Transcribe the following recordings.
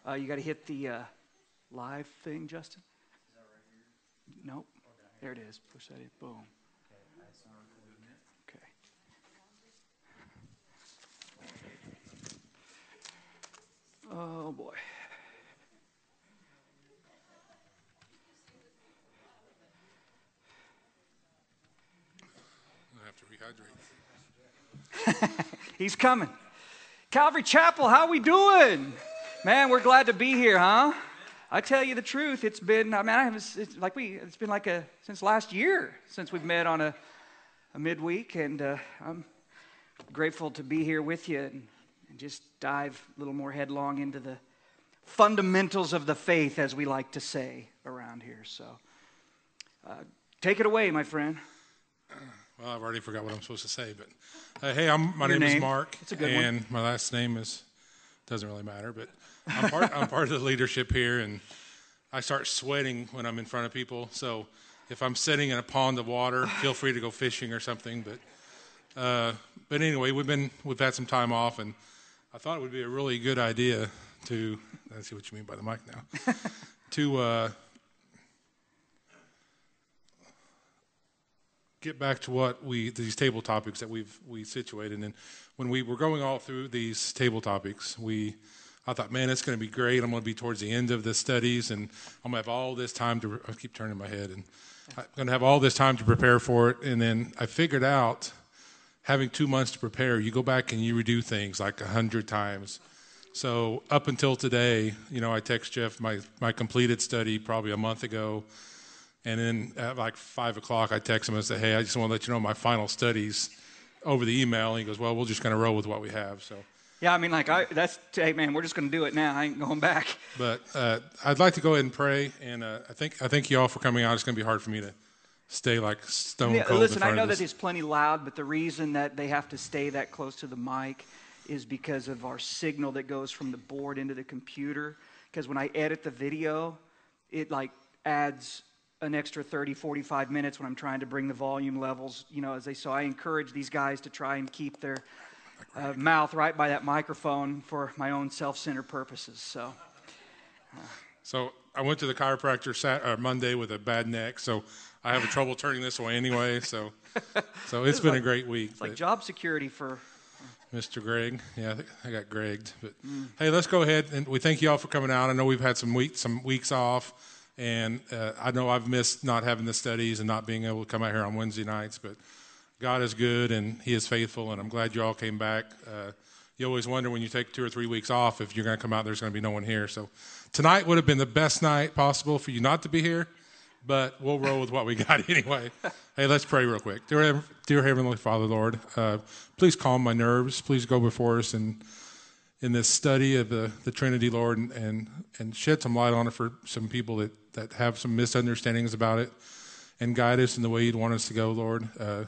You got to hit the live thing, Justin. Is that right here? Nope. There it is. Push that in. Boom. Okay, I sound good. Okay. Oh boy. I have to rehydrate. He's coming. Calvary Chapel, how we doing? Man, we're glad to be here, huh? I tell you the truth, it's been, since last year since we've met on a midweek, and I'm grateful to be here with you and just dive a little more headlong into the fundamentals of the faith, as we like to say around here. So, take it away, my friend. Well, I've already forgot what I'm supposed to say, but hey, my name is Mark, it's a good and one. my last name doesn't really matter, but I'm part of the leadership here, and I start sweating when I'm in front of people. So if I'm sitting in a pond of water, feel free to go fishing or something. But anyway, we've had some time off, and I thought it would be a really good idea to I see what you mean by the mic now to get back to these table topics that we situated. And when we were going all through these table topics, I thought, man, it's going to be great. I'm going to be towards the end of the studies, and I'm going to have all this time I keep turning my head, and I'm going to have all this time to prepare for it. And then I figured out, having 2 months to prepare, you go back and you redo things like 100 times. So up until today, I text Jeff my completed study probably a month ago. And then at like 5 o'clock, I text him and say, hey, I just want to let you know my final studies over the email. And he goes, well, we're just going to roll with what we have. So. Yeah, hey man, we're just going to do it now. I ain't going back. But I'd like to go ahead and pray. And I thank you all for coming out. It's going to be hard for me to stay like stone cold. Listen, in front I know of that this. it's plenty loud, but the reason that they have to stay that close to the mic is because of our signal that goes from the board into the computer. Because when I edit the video, it adds an extra 30, 45 minutes when I'm trying to bring the volume levels, so I encourage these guys to try and keep their mouth right by that microphone for my own self-centered purposes. So I went to the chiropractor Monday with a bad neck, so I have trouble turning this away anyway. So it's been a great week. It's like job security for Mr. Greg. Yeah, I got Gregged. But hey, let's go ahead, and we thank you all for coming out. I know we've had some weeks off, and I know I've missed not having the studies and not being able to come out here on Wednesday nights, but God is good and He is faithful, and I'm glad you all came back. You always wonder when you take 2 or 3 weeks off if you're going to come out, there's going to be no one here. So tonight would have been the best night possible for you not to be here, but we'll roll with what we got anyway. Hey, let's pray real quick. Dear Heavenly Father, Lord, please calm my nerves. Please go before us in this study of the Trinity, Lord, and shed some light on it for some people that have some misunderstandings about it, and guide us in the way You'd want us to go, Lord.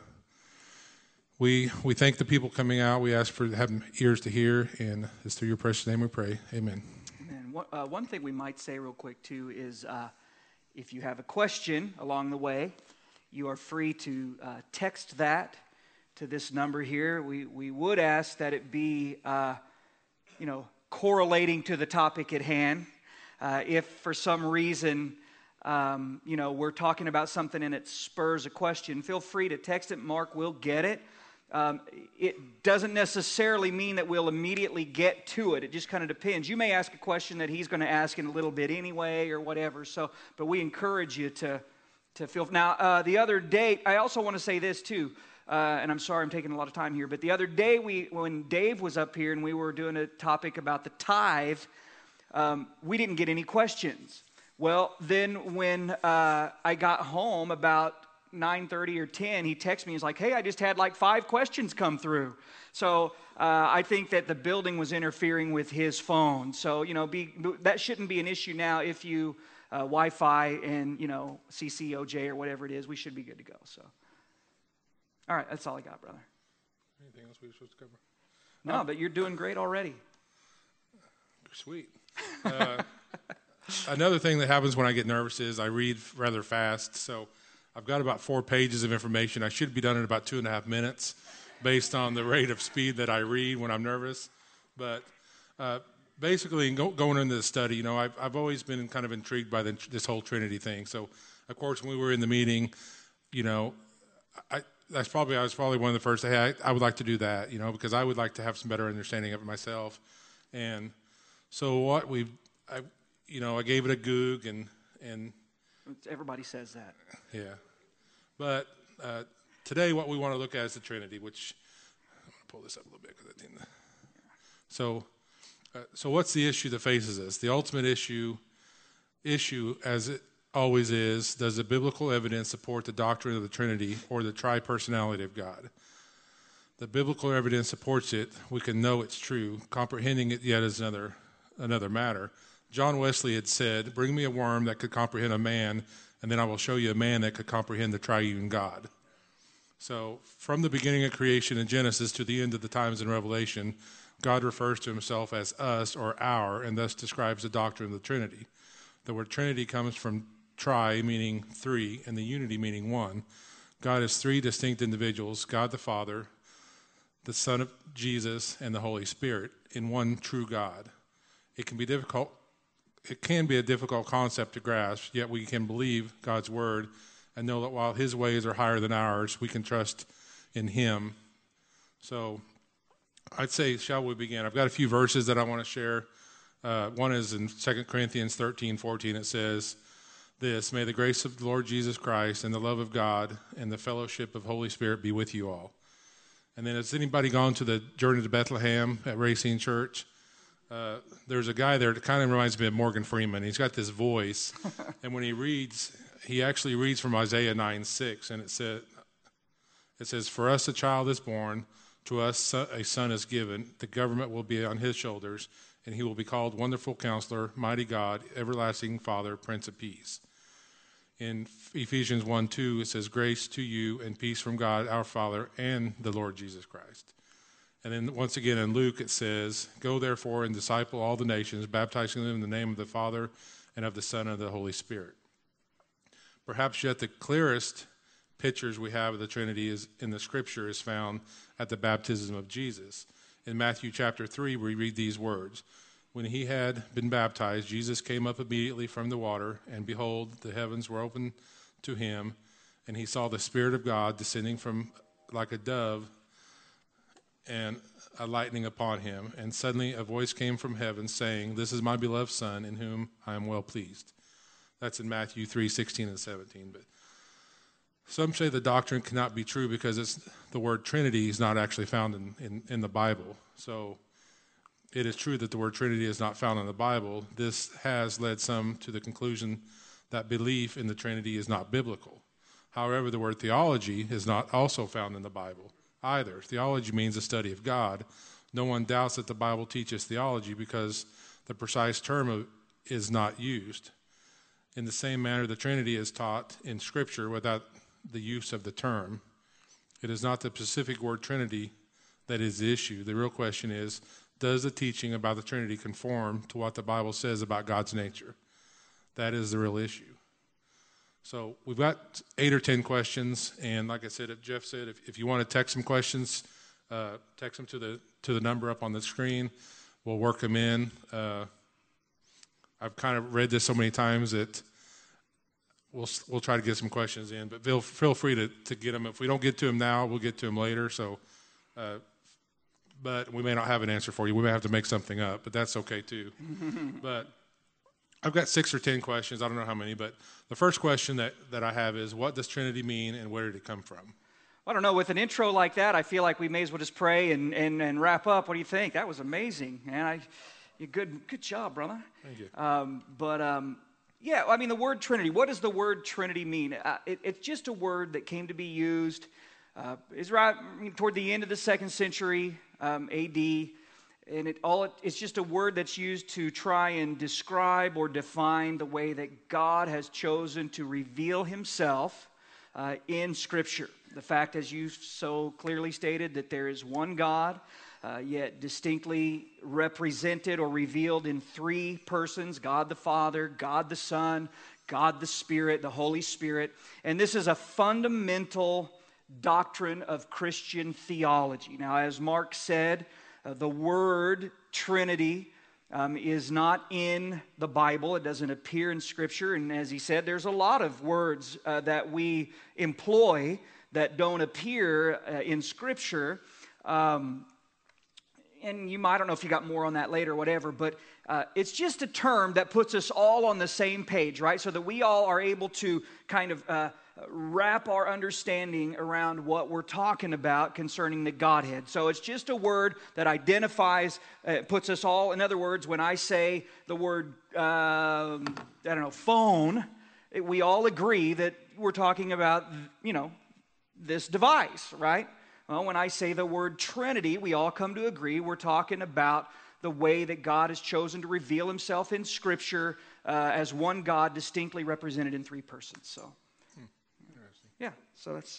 We thank the people coming out. We ask for having ears to hear, and it's through Your precious name we pray. Amen. Amen. One thing we might say real quick, too, is if you have a question along the way, you are free to text that to this number here. We would ask that it be, correlating to the topic at hand. If for some reason, we're talking about something and it spurs a question, feel free to text it. Mark will get it. It doesn't necessarily mean that we'll immediately get to it. It just kind of depends. You may ask a question that he's going to ask in a little bit anyway or whatever. But we encourage you to feel. Now, the other day, I also want to say this too, and I'm sorry I'm taking a lot of time here, but the other day when Dave was up here and we were doing a topic about the tithe, we didn't get any questions. Well, then when I got home about 9:30 or 10, he texted me. He's like, hey, I just had 5 questions come through. So I think that the building was interfering with his phone. So, that shouldn't be an issue now if you Wi-Fi and, CCOJ or whatever it is. We should be good to go. So, all right, that's all I got, brother. Anything else we were supposed to cover? No, but you're doing great already. Sweet. Another thing that happens when I get nervous is I read rather fast. So I've got about 4 pages of information. I should be done in about 2.5 minutes based on the rate of speed that I read when I'm nervous. But basically, going into the study, I've always been kind of intrigued by this whole Trinity thing. So, of course, when we were in the meeting, I was probably one of the first to, hey, I would like to do that, because I would like to have some better understanding of it myself. And so I gave it a Goog and everybody says that. Yeah. But today what we want to look at is the Trinity, which I'm going to pull this up a little bit because I think so what's the issue that faces us? The ultimate issue, as it always is, does the biblical evidence support the doctrine of the Trinity or the tri-personality of God? The biblical evidence supports it. We can know it's true. Comprehending it yet is another matter. John Wesley had said, "Bring me a worm that could comprehend a man, and then I will show you a man that could comprehend the triune God." So from the beginning of creation in Genesis to the end of the times in Revelation, God refers to himself as us or our, and thus describes the doctrine of the Trinity. The word Trinity comes from tri, meaning three, and the unity, meaning one. God is three distinct individuals, God the Father, the Son of Jesus, and the Holy Spirit, in one true God. It can be a difficult concept to grasp, yet we can believe God's word and know that while his ways are higher than ours, we can trust in him. So I'd say, shall we begin? I've got a few verses that I want to share. One is in 2 Corinthians 13:14. It says this, "May the grace of the Lord Jesus Christ and the love of God and the fellowship of Holy Spirit be with you all." And then has anybody gone to the Journey to Bethlehem at Racine Church? There's a guy there that kind of reminds me of Morgan Freeman. He's got this voice, and when he reads, he actually reads from Isaiah 9:6, and it says, "For us a child is born, to us a son is given, the government will be on his shoulders, and he will be called Wonderful Counselor, Mighty God, Everlasting Father, Prince of Peace." In Ephesians 1:2, it says, "Grace to you and peace from God our Father and the Lord Jesus Christ." And then once again in Luke it says, "Go therefore and disciple all the nations, baptizing them in the name of the Father and of the Son and of the Holy Spirit." Perhaps yet the clearest pictures we have of the Trinity is in the Scripture is found at the baptism of Jesus. In Matthew chapter 3, we read these words, "When he had been baptized, Jesus came up immediately from the water, and behold, the heavens were opened to him, and he saw the Spirit of God descending from like a dove and alighting upon him. And suddenly a voice came from heaven saying, 'This is my beloved Son, in whom I am well pleased.'" That's in Matthew 3:16 and 17. But some say the doctrine cannot be true because the word Trinity is not actually found in the Bible. So it is true that the word Trinity is not found in the Bible. This has led some to the conclusion that belief in the Trinity is not biblical. However, the word theology is not also found in the Bible either. Theology means the study of God. No one doubts that the Bible teaches theology because the precise term is not used. In the same manner, the Trinity is taught in Scripture without the use of the term. It is not the specific word Trinity that is the issue. The real question is, does the teaching about the Trinity conform to what the Bible says about God's nature? That is the real issue. So we've got 8 or 10 questions, and like I said, if Jeff said, if you want to text some questions, text them to the number up on the screen. We'll work them in. I've kind of read this so many times that we'll try to get some questions in, but feel free to get them. If we don't get to them now, we'll get to them later. So, but we may not have an answer for you. We may have to make something up, but that's okay too. But I've got 6 or 10 questions. I don't know how many, but the first question that I have is, what does Trinity mean and where did it come from? I don't know. With an intro like that, I feel like we may as well just pray and wrap up. What do you think? That was amazing, man. Good job, brother. Thank you. Yeah, I mean, the word Trinity, what does the word Trinity mean? It's just a word that came to be used toward the end of the 2nd century AD, and it's just a word that's used to try and describe or define the way that God has chosen to reveal himself in Scripture. The fact, as you so clearly stated, that there is one God, yet distinctly represented or revealed in 3 persons: God the Father, God the Son, God the Spirit, the Holy Spirit. And this is a fundamental doctrine of Christian theology. Now, as Mark said, the word Trinity is not in the Bible. It doesn't appear in Scripture. And as he said, there's a lot of words that we employ that don't appear in Scripture. And I don't know if you got more on that later or whatever, but it's just a term that puts us all on the same page, right? So that we all are able to kind of wrap our understanding around what we're talking about concerning the Godhead. So it's just a word that identifies, puts us all, in other words, when I say the word, phone, we all agree that we're talking about, this device, right? Well, when I say the word Trinity, we all come to agree we're talking about the way that God has chosen to reveal himself in Scripture as one God distinctly represented in three persons. So, yeah, so that's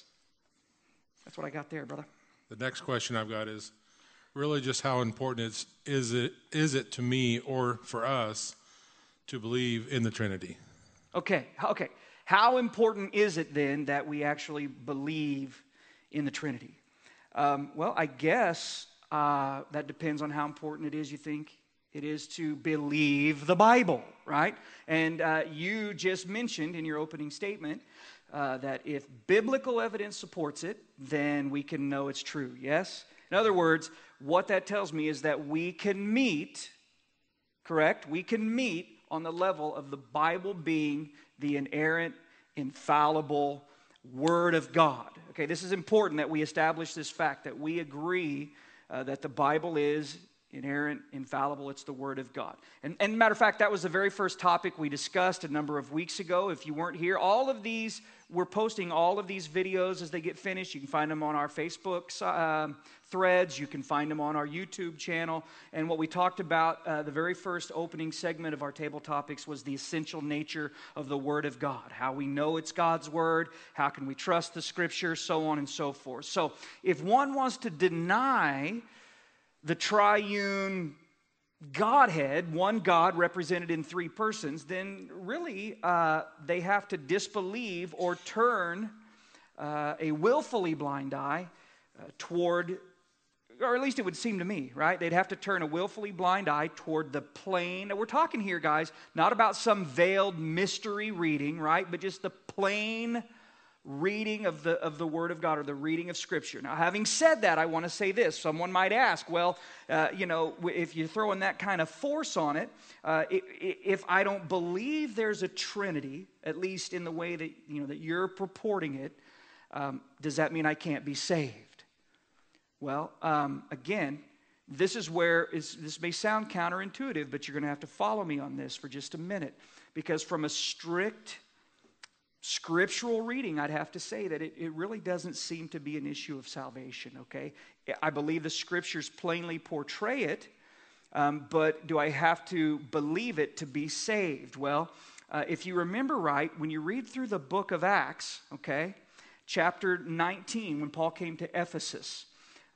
what I got there, brother. The next question I've got is really just how important is it to me or for us to believe in the Trinity? Okay. How important is it then that we actually believe in the Trinity? Well, I guess that depends on how important it is you think it is to believe the Bible, right? And you just mentioned in your opening statement that if biblical evidence supports it, then we can know it's true, yes? In other words, what that tells me is that we can meet, correct? We can meet on the level of the Bible being the inerrant, infallible Word of God. Okay, this is important that we establish this fact, that we agree that the Bible is inerrant, infallible. It's the Word of God. And matter of fact, that was the very first topic we discussed a number of weeks ago. If you weren't here, we're posting all of these videos as they get finished. You can find them on our Facebook threads. You can find them on our YouTube channel. And what we talked about, the very first opening segment of our table topics was the essential nature of the Word of God. How we know it's God's Word. How can we trust the Scripture, so on and so forth. So if one wants to deny the triune Godhead, one God represented in three persons, then really they have to disbelieve or turn a willfully blind eye toward, or at least it would seem to me, right? They'd have to turn a willfully blind eye toward the plain. We're talking here, guys, not about some veiled mystery reading, right? But just the plain reading of the Word of God, or the reading of Scripture. Now, having said that, I want to say this. Someone might ask, well, if you're throwing that kind of force on it, if I don't believe there's a Trinity, at least in the way that that you're purporting it, does that mean I can't be saved? Well, again, this is where this may sound counterintuitive, but you're going to have to follow me on this for just a minute, because from a strict scriptural reading, I'd have to say that it really doesn't seem to be an issue of salvation, okay? I believe the Scriptures plainly portray it, but do I have to believe it to be saved? Well, if you remember right, when you read through the book of Acts, okay, chapter 19, when Paul came to Ephesus,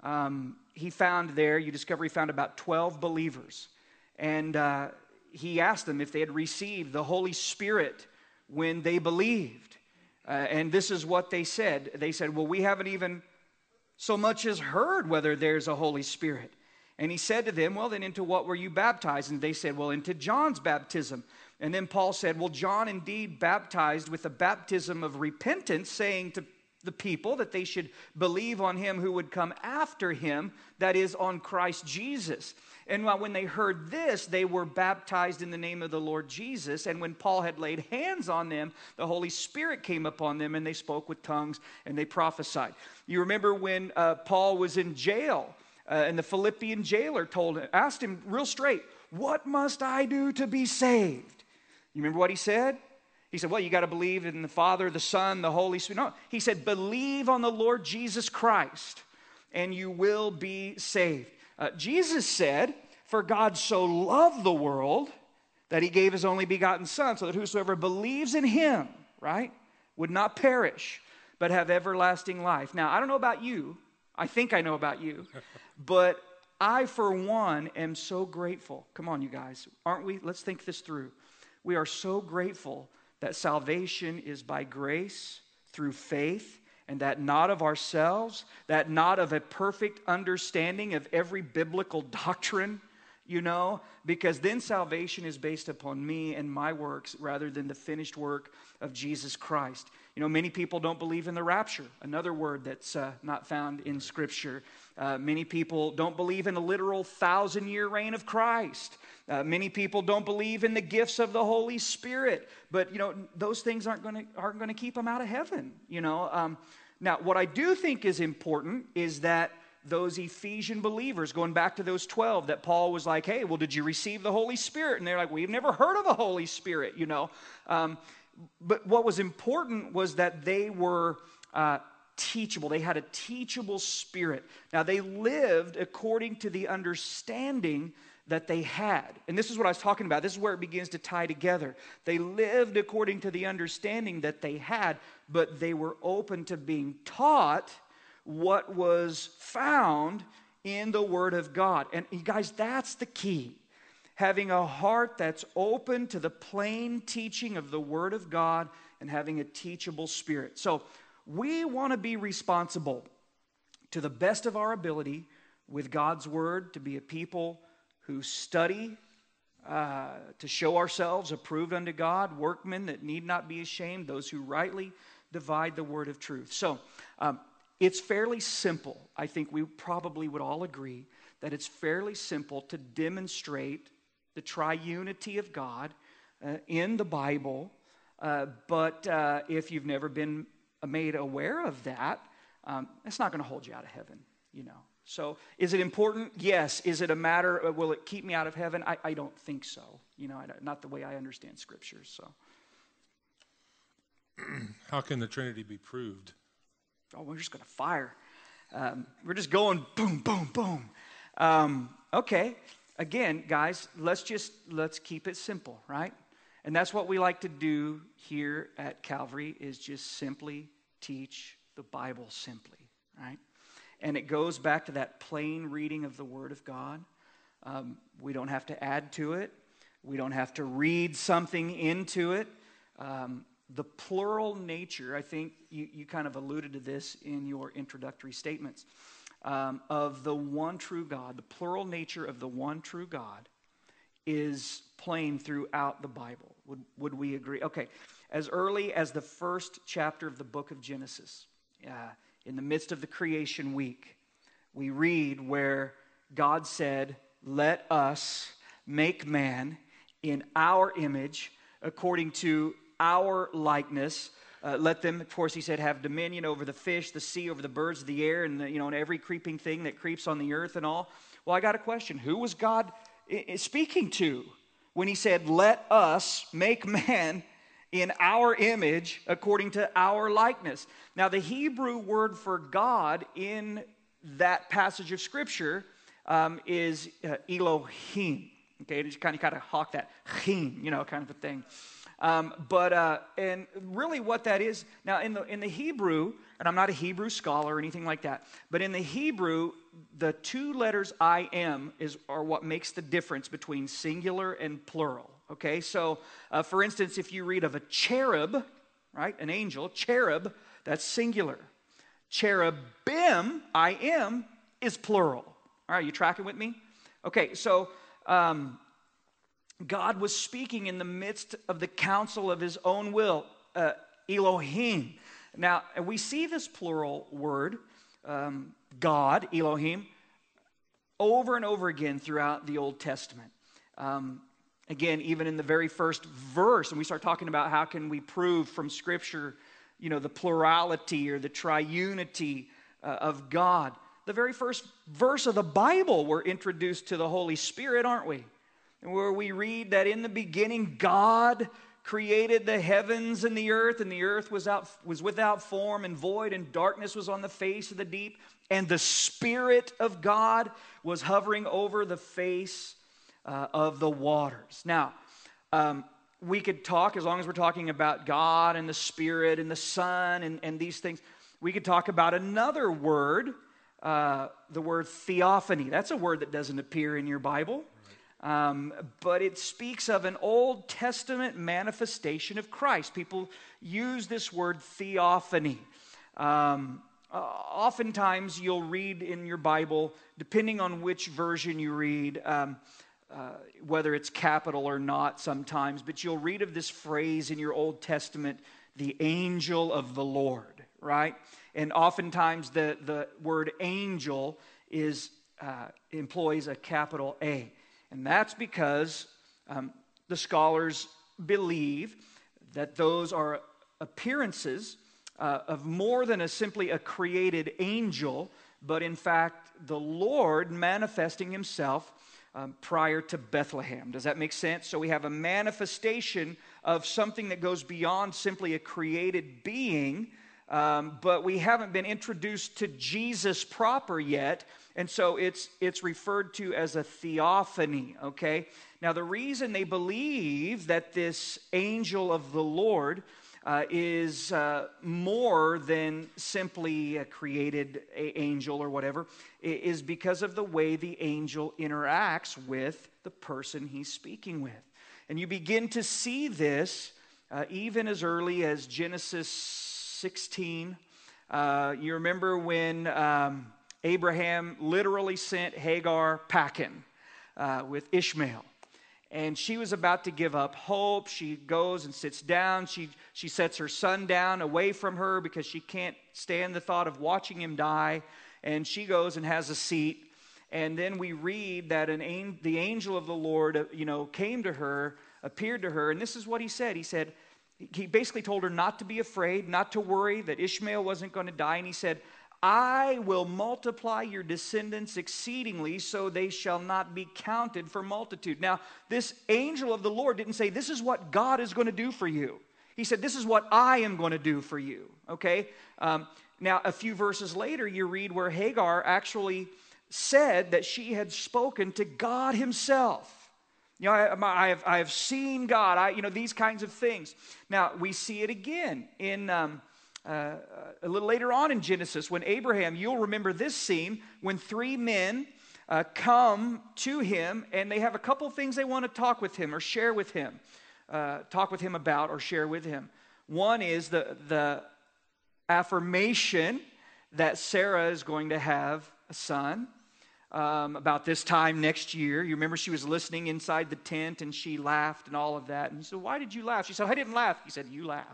he found about 12 believers, and he asked them if they had received the Holy Spirit when they believed. And this is what they said. They said, well, we haven't even so much as heard whether there's a Holy Spirit. And he said to them, well, then into what were you baptized? And they said, well, into John's baptism. And then Paul said, well, John indeed baptized with a baptism of repentance, saying to the people that they should believe on him who would come after him, that is, on Christ Jesus. And when they heard this, they were baptized in the name of the Lord Jesus. And when Paul had laid hands on them, the Holy Spirit came upon them, and they spoke with tongues, and they prophesied. You remember when Paul was in jail, and the Philippian jailer asked him real straight, what must I do to be saved? You remember what he said? He said, well, you got to believe in the Father, the Son, the Holy Spirit. No, he said, believe on the Lord Jesus Christ, and you will be saved. Jesus said, for God so loved the world that he gave his only begotten Son, so that whosoever believes in him, right, would not perish, but have everlasting life. Now, I don't know about you. I think I know about you. But I, for one, am so grateful. Come on, you guys. Aren't we? Let's think this through. We are so grateful that salvation is by grace through faith, and that not of ourselves, that not of a perfect understanding of every biblical doctrine, because then salvation is based upon me and my works rather than the finished work of Jesus Christ. Many people don't believe in the rapture, another word that's not found in Scripture. Many people don't believe in a literal 1,000-year reign of Christ. Many people don't believe in the gifts of the Holy Spirit. But, those things aren't going to keep them out of heaven, Now, what I do think is important is that those Ephesian believers, going back to those 12, that Paul was like, hey, well, did you receive the Holy Spirit? And they're like, we've never heard of the Holy Spirit, But what was important was that they were teachable. They had a teachable spirit. Now, they lived according to the understanding that they had. And this is what I was talking about. This is where it begins to tie together. They lived according to the understanding that they had, but they were open to being taught what was found in the Word of God. And you guys, that's the key. Having a heart that's open to the plain teaching of the Word of God and having a teachable spirit. So we want to be responsible to the best of our ability with God's Word, to be a people who study, to show ourselves approved unto God, workmen that need not be ashamed, those who rightly divide the word of truth. So it's fairly simple. I think we probably would all agree that it's fairly simple to demonstrate the triunity of God in the Bible. But if you've never been made aware of that, it's not going to hold you out of heaven, So is it important? Yes. Is it a matter of, will it keep me out of heaven? I don't think so. Not the way I understand Scripture. So, how can the Trinity be proved? Oh, we're just going to fire. We're just going boom, boom, boom. Okay. Again, guys, let's keep it simple, right? And that's what we like to do here at Calvary, is just simply teach the Bible simply, right? And it goes back to that plain reading of the Word of God. We don't have to add to it. We don't have to read something into it. The plural nature, I think you kind of alluded to this in your introductory statements, of the one true God. The plural nature of the one true God is plain throughout the Bible. Would we agree? Okay, as early as the first chapter of the book of Genesis, in the midst of the creation week, we read where God said, let us make man in our image, according to our likeness. Let them, of course, he said, have dominion over the fish, the sea, over the birds of the air, and and every creeping thing that creeps on the earth and all. Well, I got a question. Who was God speaking to when he said, let us make man in our image, according to our likeness? Now, the Hebrew word for God in that passage of Scripture is Elohim. Okay, just kind of hawk that, him, kind of a thing. And really what that is, now in the Hebrew, and I'm not a Hebrew scholar or anything like that, but in the Hebrew, the two letters I am are what makes the difference between singular and plural. Okay, so for instance, if you read of a cherub, right, an angel, cherub, that's singular. Cherubim, I am, is plural. All right, you tracking with me? Okay, so God was speaking in the midst of the counsel of his own will, Elohim. Now, we see this plural word, God, Elohim, over and over again throughout the Old Testament. Again, even in the very first verse, and we start talking about how can we prove from Scripture, the plurality or the triunity of God. The very first verse of the Bible, we're introduced to the Holy Spirit, aren't we? And where we read that in the beginning, God created the heavens and the earth was without form and void, and darkness was on the face of the deep, and the Spirit of God was hovering over the face of the waters. Now, we could talk, as long as we're talking about God and the Spirit and the Son and these things, we could talk about another word, the word theophany. That's a word that doesn't appear in your Bible. But it speaks of an Old Testament manifestation of Christ. People use this word theophany. Oftentimes you'll read in your Bible, depending on which version you read, whether it's capital or not sometimes, but you'll read of this phrase in your Old Testament, the angel of the Lord, right? And oftentimes the word angel employs a capital A. And that's because the scholars believe that those are appearances of more than simply a created angel, but in fact the Lord manifesting himself prior to Bethlehem. Does that make sense? So we have a manifestation of something that goes beyond simply a created being, but we haven't been introduced to Jesus proper yet, and so it's referred to as a theophany, okay? Now the reason they believe that this angel of the Lord is more than simply a created angel or whatever, is because of the way the angel interacts with the person he's speaking with. And you begin to see this even as early as Genesis 16. You remember when Abraham literally sent Hagar packing with Ishmael. And she was about to give up hope. She goes and sits down. She sets her son down away from her because she can't stand the thought of watching him die. And she goes and has a seat. And then we read that the angel of the Lord, came to her, appeared to her. And this is what he said. He basically told her not to be afraid, not to worry, that Ishmael wasn't going to die. And he said, I will multiply your descendants exceedingly, so they shall not be counted for multitude. Now, this angel of the Lord didn't say, this is what God is going to do for you. He said, this is what I am going to do for you, okay? Now, a few verses later, you read where Hagar actually said that she had spoken to God himself. I have seen God, these kinds of things. Now, we see it again in a little later on in Genesis when Abraham, you'll remember this scene, when three men come to him and they have a couple things they want to talk with him or share with him, talk with him about or share with him. One is the affirmation that Sarah is going to have a son about this time next year. You remember she was listening inside the tent and she laughed and all of that. And he said, why did you laugh? She said, I didn't laugh. He said, you laughed.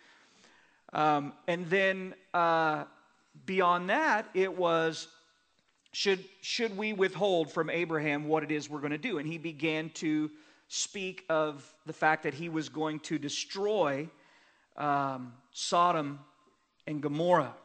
And then beyond that, it was, should we withhold from Abraham what it is we're going to do? And he began to speak of the fact that he was going to destroy Sodom and Gomorrah.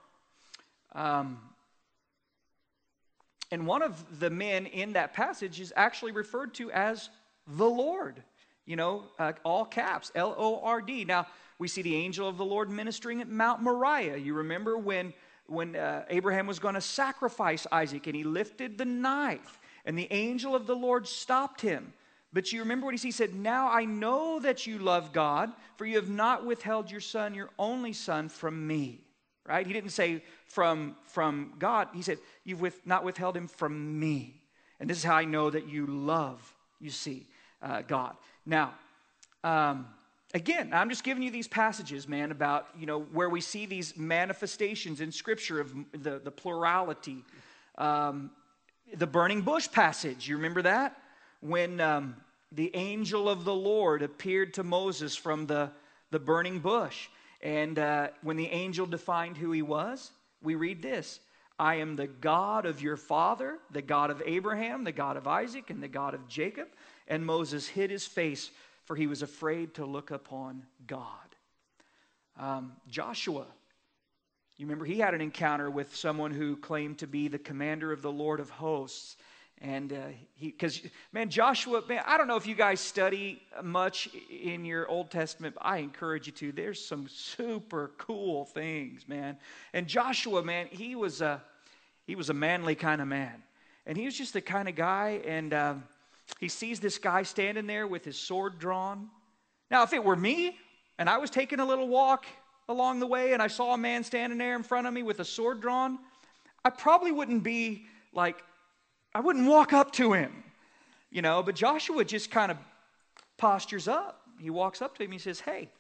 And one of the men in that passage is actually referred to as the Lord. All caps, L-O-R-D. Now, we see the angel of the Lord ministering at Mount Moriah. You remember when Abraham was going to sacrifice Isaac and he lifted the knife and the angel of the Lord stopped him. But you remember what he said, now I know that you love God, for you have not withheld your son, your only son, from me. Right? He didn't say from God. He said, you've not withheld him from me. And this is how I know that you love, you see, God. Now, again, I'm just giving you these passages, man, about, where we see these manifestations in Scripture of the plurality. The burning bush passage, you remember that? When the angel of the Lord appeared to Moses from the burning bush. And when the angel defined who he was, we read this. I am the God of your father, the God of Abraham, the God of Isaac, and the God of Jacob. And Moses hid his face, for he was afraid to look upon God. Joshua, you remember he had an encounter with someone who claimed to be the commander of the Lord of hosts. And Joshua, I don't know if you guys study much in your Old Testament, but I encourage you to. There's some super cool things, man. And Joshua, man, he was a manly kind of man. And he was just the kind of guy, and he sees this guy standing there with his sword drawn. Now, if it were me, and I was taking a little walk along the way, and I saw a man standing there in front of me with a sword drawn, I probably wouldn't be like, I wouldn't walk up to him, but Joshua just kind of postures up. He walks up to him, he says, hey,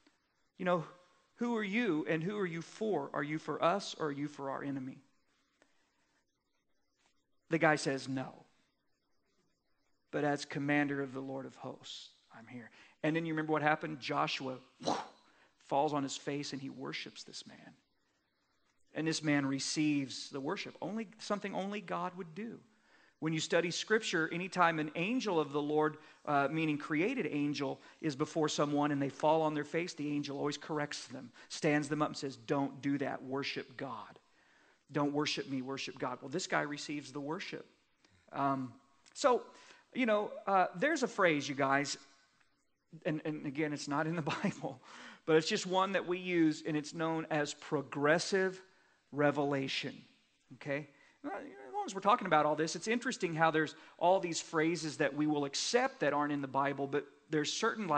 who are you and who are you for? Are you for us or are you for our enemy? The guy says no. but as commander of the Lord of hosts, I'm here. And then you remember what happened? Joshua falls on his face and he worships this man. And this man receives the worship, something only God would do. When you study Scripture, anytime an angel of the Lord, meaning created angel, is before someone and they fall on their face, the angel always corrects them, stands them up and says, don't do that, worship God. Don't worship me, worship God. Well, this guy receives the worship. There's a phrase, you guys, and again, it's not in the Bible, but it's just one that we use, and it's known as progressive revelation, okay? As long as we're talking about all this, it's interesting how there's all these phrases that we will accept that aren't in the Bible, but there's certain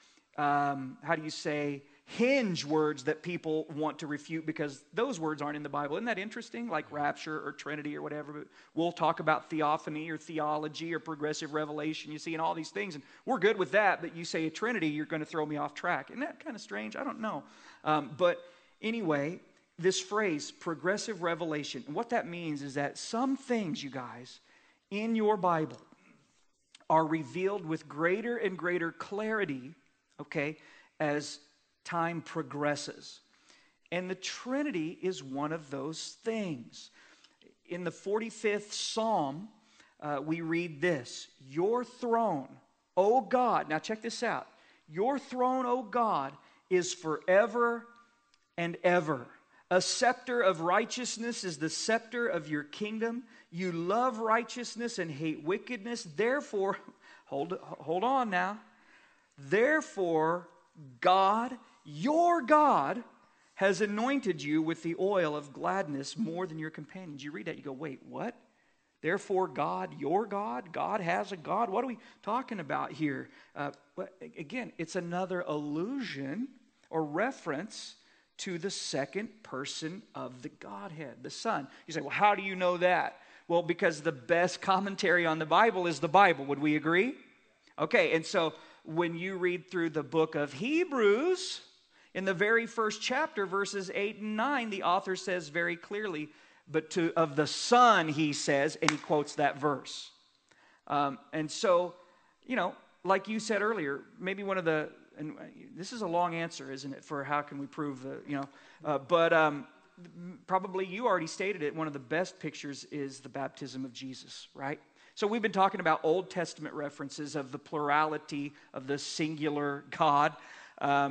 hinge words that people want to refute because those words aren't in the Bible. Isn't that interesting? Like rapture or Trinity or whatever. But we'll talk about theophany or theology or progressive revelation, you see, and all these things. And we're good with that, but you say a Trinity, you're going to throw me off track. Isn't that kind of strange? I don't know. But anyway, this phrase, progressive revelation, and what that means is that some things, you guys, in your Bible are revealed with greater and greater clarity, okay, as time progresses. And the Trinity is one of those things. In the 45th Psalm, we read this, your throne, O God, now check this out, your throne, O God, is forever and ever. A scepter of righteousness is the scepter of your kingdom. You love righteousness and hate wickedness. Therefore, hold on now. Therefore, God, your God, has anointed you with the oil of gladness more than your companions. You read that, you go, wait, what? Therefore, God, your God? God has a God? What are we talking about here? Again, it's another allusion or reference to the second person of the Godhead, the Son. You say, well, how do you know that? Well, because the best commentary on the Bible is the Bible. Would we agree? Okay, and so when you read through the book of Hebrews, in the very first chapter, verses 8 and 9, the author says very clearly, but of the Son, he says, and he quotes that verse. And so, like you said earlier, maybe one of the, and this is a long answer, isn't it, for how can we prove but probably you already stated it, one of the best pictures is the baptism of Jesus, right? So we've been talking about Old Testament references of the plurality of the singular God, I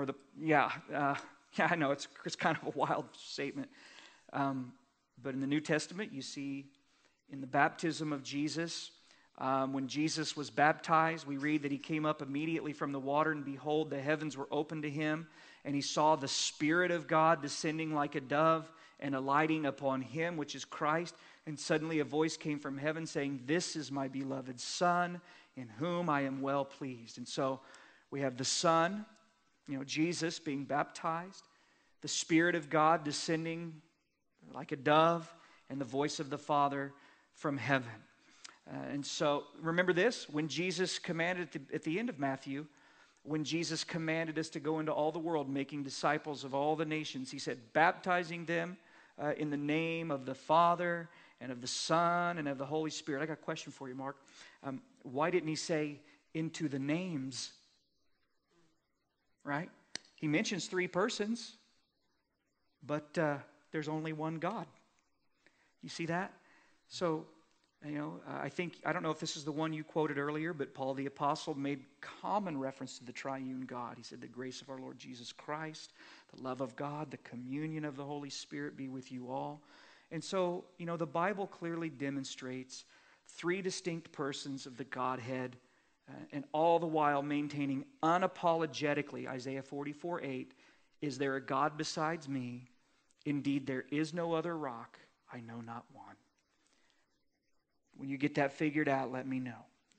know, it's kind of a wild statement. But in the New Testament, you see in the baptism of Jesus, when Jesus was baptized, we read that he came up immediately from the water, and behold, the heavens were opened to him, and he saw the Spirit of God descending like a dove and alighting upon him, which is Christ. And suddenly a voice came from heaven saying, this is my beloved Son, in whom I am well pleased. And so we have the Son, Jesus being baptized, the Spirit of God descending like a dove, and the voice of the Father from heaven. And so remember this, when Jesus commanded at the end of Matthew, when Jesus commanded us to go into all the world, making disciples of all the nations, he said, baptizing them in the name of the Father and of the Son and of the Holy Spirit. I got a question for you, Mark. Why didn't he say into the names? Right? He mentions three persons, but there's only one God. You see that? So, I don't know if this is the one you quoted earlier, but Paul the Apostle made common reference to the triune God. He said, the grace of our Lord Jesus Christ, the love of God, the communion of the Holy Spirit be with you all. And so, the Bible clearly demonstrates three distinct persons of the Godhead, and all the while maintaining unapologetically, Isaiah 44:8, is there a God besides me? Indeed, there is no other rock. I know not one. When you get that figured out, let me know.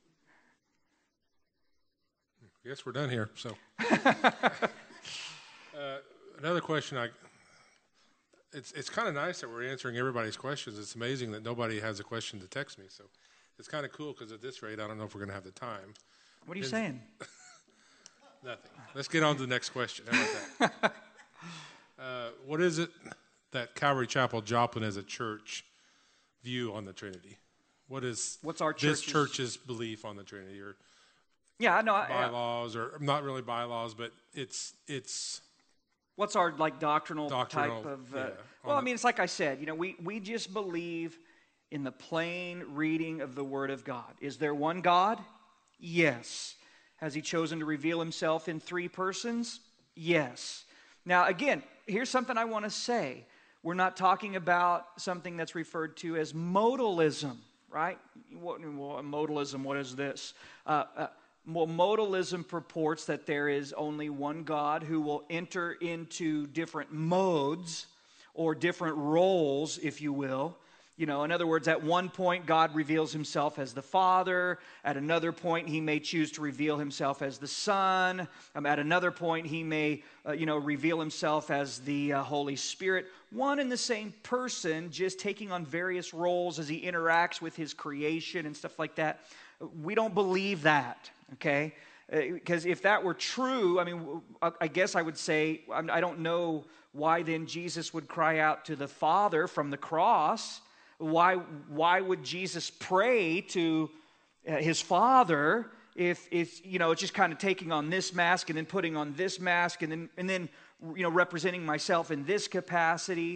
I guess we're done here. So, another question. It's kind of nice that we're answering everybody's questions. It's amazing that nobody has a question to text me. So, it's kind of cool because at this rate, I don't know if we're going to have the time. What are you saying? Nothing. Let's get on to the next question. How about that? What is it that Calvary Chapel Joplin as a church view on the Trinity? what is What's our this church's- church's belief on the Trinity, or Yeah, no, bylaws, or not really bylaws, but it's what's our doctrinal Doctrinal, type of? yeah, Well, I on mean, it's like I said. We just believe in the plain reading of the Word of God. Is there one God? Yes. Has He chosen to reveal Himself in three persons? Yes. Now, again, here's something I want to say. We're not talking about something that's referred to as modalism, right? Modalism, what is this? Well, modalism purports that there is only one God who will enter into different modes or different roles, if you will. In other words, at one point, God reveals Himself as the Father. At another point, He may choose to reveal Himself as the Son. At another point, He may, reveal Himself as the Holy Spirit. One and the same person, just taking on various roles as He interacts with His creation and stuff like that. We don't believe that, okay? Because if that were true, I guess I would say, I don't know why then Jesus would cry out to the Father from the cross. Why would Jesus pray to His Father if it's just kind of taking on this mask and then putting on this mask and then representing myself in this capacity?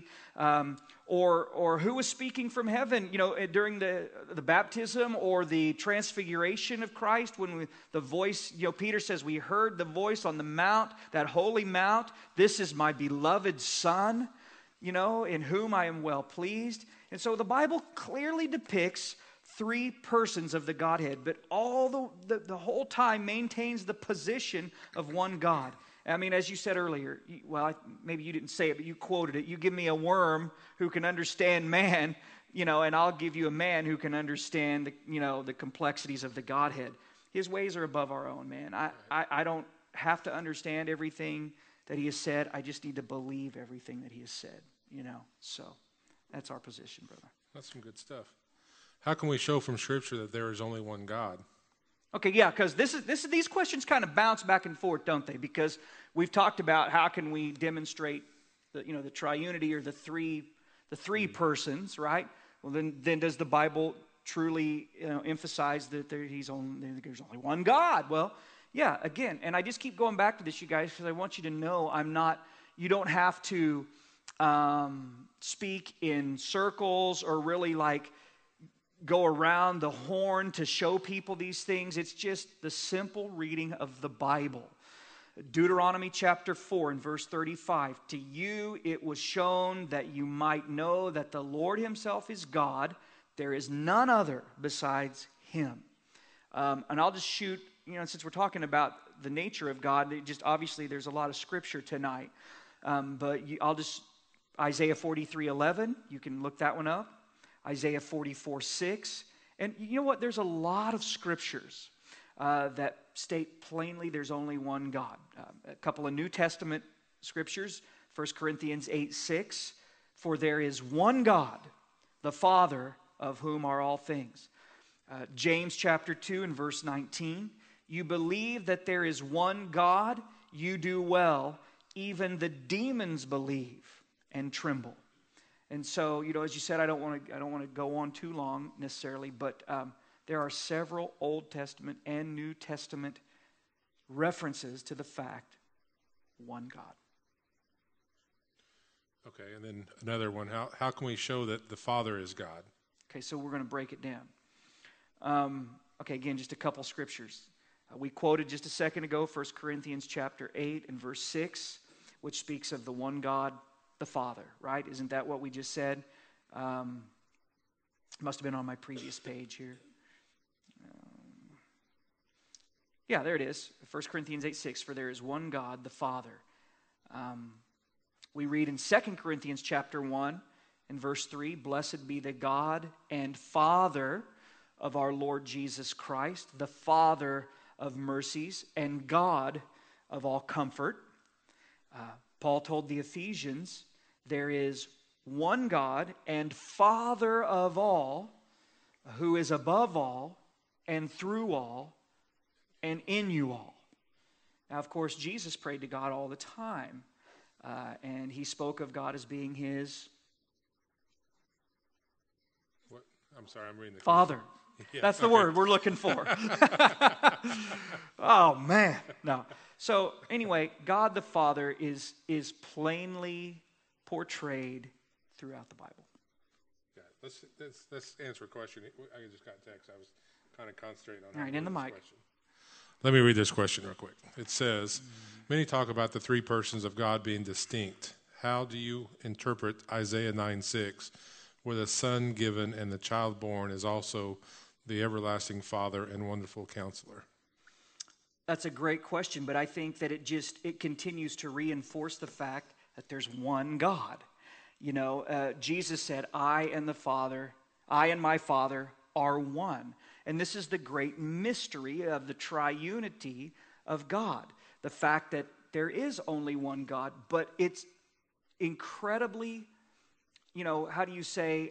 Or who was speaking from heaven, during the baptism or the transfiguration of Christ when the voice, Peter says, we heard the voice on the mount, that holy mount, this is my beloved Son, in whom I am well pleased. And so the Bible clearly depicts three persons of the Godhead, but all the whole time maintains the position of one God. As you said earlier, maybe you didn't say it, but you quoted it. You give me a worm who can understand man, and I'll give you a man who can understand the complexities of the Godhead. His ways are above our own, man. I don't have to understand everything that He has said. I just need to believe everything that He has said, So that's our position, brother. That's some good stuff. How can we show from Scripture that there is only one God? Okay, yeah, because these questions kind of bounce back and forth, don't they? Because we've talked about how can we demonstrate the triunity or the three persons, right? Well, then does the Bible truly emphasize that there's only one God? Well, yeah, again, and I just keep going back to this, you guys, because I want you to know you don't have to speak in circles or really go around the horn to show people these things. It's just the simple reading of the Bible. Deuteronomy chapter 4 and verse 35. To you it was shown that you might know that the Lord Himself is God. There is none other besides Him. And I'll just shoot, since we're talking about the nature of God, obviously there's a lot of scripture tonight. But I'll just, Isaiah 43:11, you can look that one up. Isaiah 44:6. And you know what? There's a lot of scriptures that state plainly there's only one God. A couple of New Testament scriptures, 1 Corinthians 8:6. For there is one God, the Father, of whom are all things. James chapter 2 and verse 19. You believe that there is one God, you do well. Even the demons believe and tremble. And so, as you said, I don't want to go on too long necessarily, but there are several Old Testament and New Testament references to the fact one God. Okay, and then another one. How can we show that the Father is God? Okay, so we're going to break it down. Okay, again, just a couple scriptures. We quoted just a second ago 1 Corinthians chapter 8 and verse 6, which speaks of the one God, the Father, right? Isn't that what we just said? Must have been on my previous page here. Yeah, there it is. 1 Corinthians 8:6, for there is one God, the Father. We read in 2 Corinthians chapter 1 and verse 3, blessed be the God and Father of our Lord Jesus Christ, the Father of mercies and God of all comfort. Paul told the Ephesians, there is one God and Father of all, who is above all and through all and in you all. Now, of course, Jesus prayed to God all the time, and He spoke of God as being His... What? I'm sorry, I'm reading the Father. Yeah, That's the okay. word we're looking for. Oh, man. No. So anyway, God the Father is plainly portrayed throughout the Bible. Yeah, let's answer a question. I just got a text. I was kind of concentrating on All right, in the mic. question. Let me read this question real quick. It says, many talk about the three persons of God being distinct. How do you interpret Isaiah 9:6, where the Son given and the child born is also the everlasting Father and wonderful Counselor? That's a great question, but I think that it continues to reinforce the fact that there's one God. You know, Jesus said, I and my Father are one. And this is the great mystery of the triunity of God. The fact that there is only one God, but it's incredibly, you know, how do you say,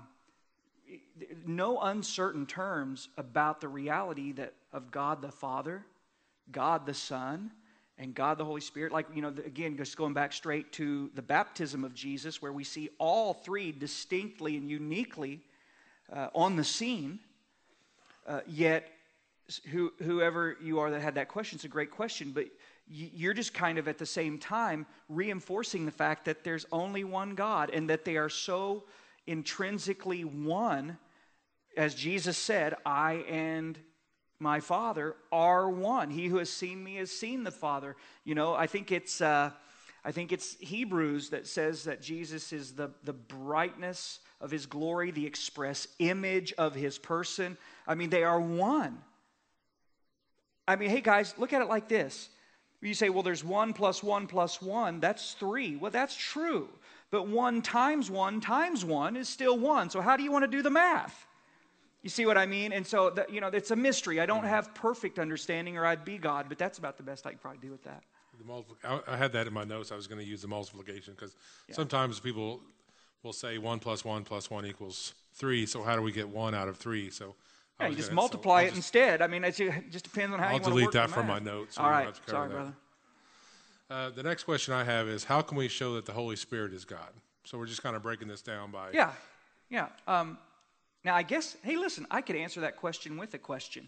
no uncertain terms about the reality of God the Father, God the Son, and God the Holy Spirit. Like, you know, again, just going back straight to the baptism of Jesus, where we see all three distinctly and uniquely on the scene. Yet, whoever you are that had that question, it's a great question, but you're just kind of at the same time reinforcing the fact that there's only one God and that they are so intrinsically one. As Jesus said, I and my Father are one. He who has seen me has seen the Father. You know, I think it's Hebrews that says that Jesus is the brightness of his glory, the express image of his person. I mean, they are one. I mean, hey guys, look at it like this. You say, well, there's 1 + 1 + 1, that's 3. Well, that's true. But 1 times 1 times 1 is still 1. So how do you want to do the math? You see what I mean? And so, you know, it's a mystery. I don't have perfect understanding or I'd be God, but that's about the best I can probably do with that. I had that in my notes. I was going to use the multiplication because sometimes people will say 1 + 1 + 1 = 3. So how do we get 1 out of 3? So yeah, you just multiply it instead. I mean, it just depends on how you want to work I'll delete that the from math. my notes. All right. Sorry, brother. The next question I have is, how can we show that the Holy Spirit is God? So we're just kind of breaking this down by... Yeah. Now, I guess, hey, listen, I could answer that question with a question.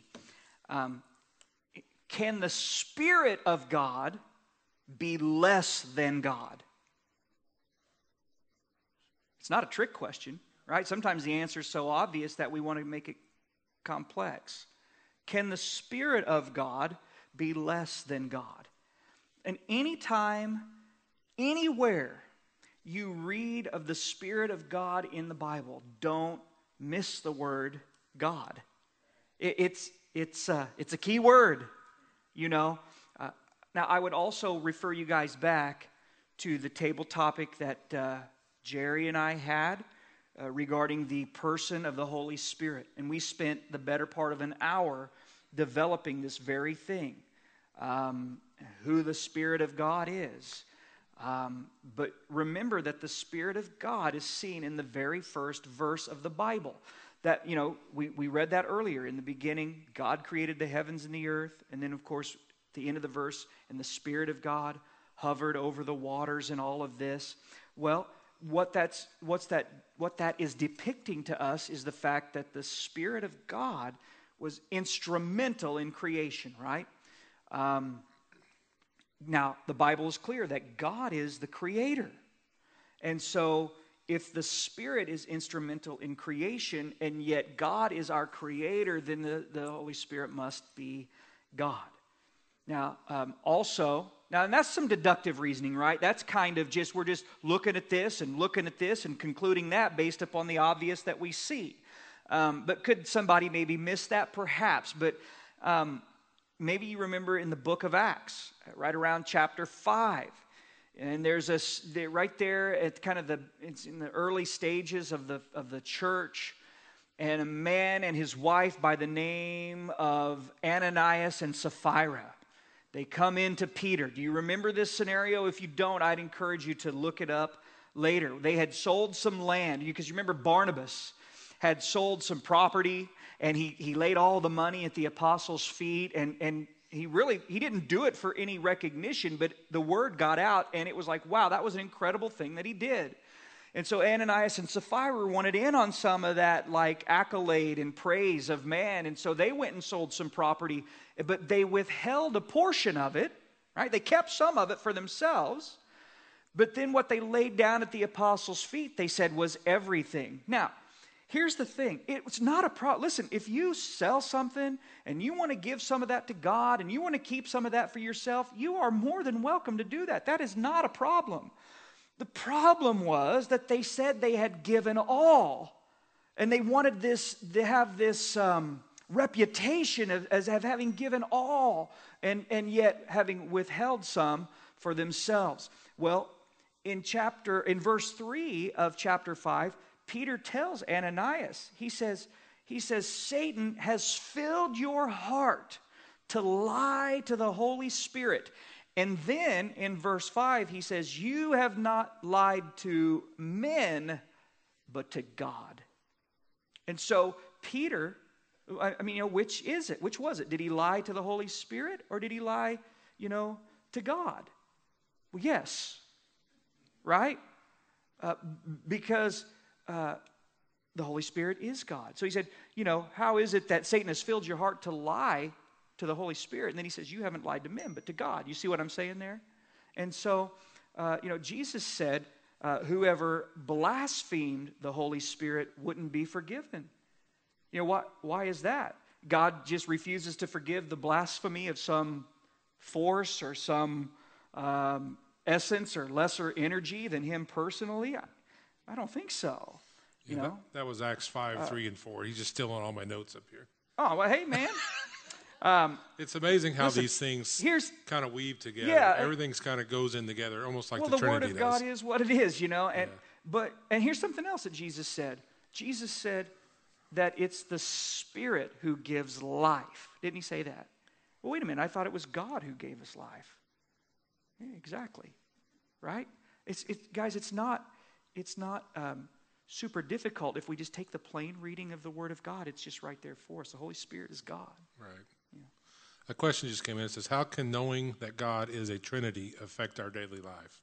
Can the Spirit of God be less than God? It's not a trick question, right? Sometimes the answer is so obvious that we want to make it complex. Can the Spirit of God be less than God? And anytime, anywhere you read of the Spirit of God in the Bible, don't miss the word God. It's a key word, you know. Now, I would also refer you guys back to the table topic that Jerry and I had regarding the person of the Holy Spirit. And we spent the better part of an hour developing this very thing, who the Spirit of God is. But remember that the Spirit of God is seen in the very first verse of the Bible. That, you know, we read that earlier. In the beginning, God created the heavens and the earth. And then, of course, at the end of the verse, and the Spirit of God hovered over the waters and all of this. Well, what that is depicting to us is the fact that the Spirit of God was instrumental in creation, right? Now, the Bible is clear that God is the creator. And so, if the Spirit is instrumental in creation, and yet God is our creator, then the Holy Spirit must be God. Now, and that's some deductive reasoning, right? That's kind of we're just looking at this and concluding that based upon the obvious that we see. But could somebody maybe miss that? Perhaps. But maybe you remember in the book of Acts, right around chapter 5, and there's right there at it's in the early stages of the church, and a man and his wife by the name of Ananias and Sapphira, they come into Peter. Do you remember this scenario? If you don't, I'd encourage you to look it up later. They had sold some land, because you remember Barnabas had sold some property, and he laid all the money at the apostles' feet, and he didn't do it for any recognition, but the word got out, and it was like, wow, that was an incredible thing that he did. And so Ananias and Sapphira wanted in on some of that like accolade and praise of man. And so they went and sold some property, but they withheld a portion of it, right? They kept some of it for themselves. But then what they laid down at the apostles' feet, they said, was everything. Now, here's the thing. It's not a problem. Listen, if you sell something and you want to give some of that to God and you want to keep some of that for yourself, you are more than welcome to do that. That is not a problem. The problem was that they said they had given all. And they wanted to have this reputation of having given all and yet having withheld some for themselves. Well, in verse 3 of chapter 5, Peter tells Ananias, he says, Satan has filled your heart to lie to the Holy Spirit. And then in verse 5, he says, you have not lied to men, but to God. And so Peter, which is it? Which was it? Did he lie to the Holy Spirit or did he lie, to God? Well, yes. Right? Because the Holy Spirit is God. So he said, how is it that Satan has filled your heart to lie to the Holy Spirit? And then he says, you haven't lied to men, but to God. You see what I'm saying there? And so, Jesus said, whoever blasphemed the Holy Spirit wouldn't be forgiven. Why is that? God just refuses to forgive the blasphemy of some force or some essence or lesser energy than him personally? I don't think so. That was Acts 5, 3, and 4. He's just stealing all my notes up here. Oh, well, hey, man. It's amazing how these things kind of weave together. Yeah, everything's kind of goes in together, almost like the Trinity Trinity does. Well, the Word of God is what it is, And here's something else that Jesus said. Jesus said that it's the Spirit who gives life. Didn't he say that? Well, wait a minute. I thought it was God who gave us life. Yeah, exactly. Right? Guys, it's not super difficult if we just take the plain reading of the Word of God. It's just right there for us. The Holy Spirit is God. Right. Yeah. A question just came in. It says, how can knowing that God is a Trinity affect our daily life?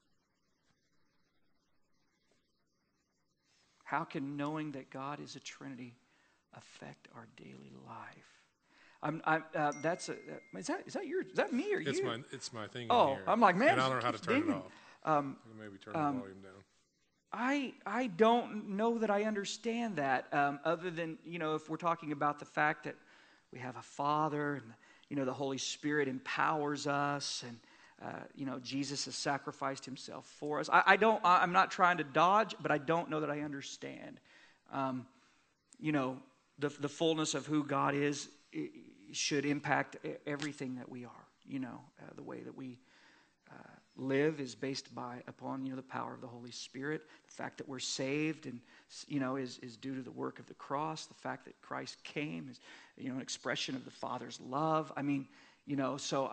How can knowing that God is a Trinity affect our daily life? Is that me or you? It's my thing. Oh, in here. I'm like, man, and I don't know how to turn it off. Maybe turn the volume down. I don't know that I understand that, other than, if we're talking about the fact that we have a Father and, the Holy Spirit empowers us and, Jesus has sacrificed himself for us. I'm not trying to dodge, but I don't know that I understand. The fullness of who God is should impact everything that we are, the way that we live is based upon the power of the Holy Spirit. The fact that we're saved and is due to the work of the cross. The fact that Christ came is an expression of the Father's love. So